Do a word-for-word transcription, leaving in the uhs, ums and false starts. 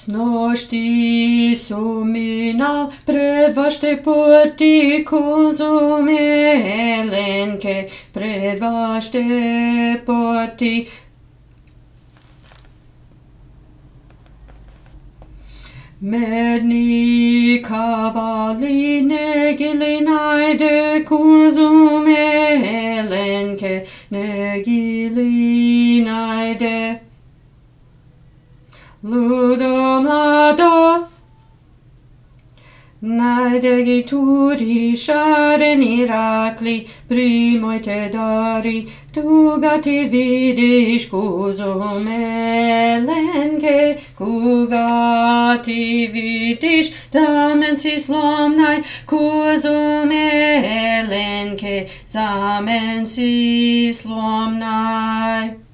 Snošti suminal predvašte porti kuzumelenke, predvašte porti. Medni kavali negili naide kuzumelenke, negili naide. Ludom lado, naidegi turi sharen irakli, primoi te dari, tugati vidish kuzumelenke, kugati vidish damensis lomnai, kuzumelenke, zamensis lomnai.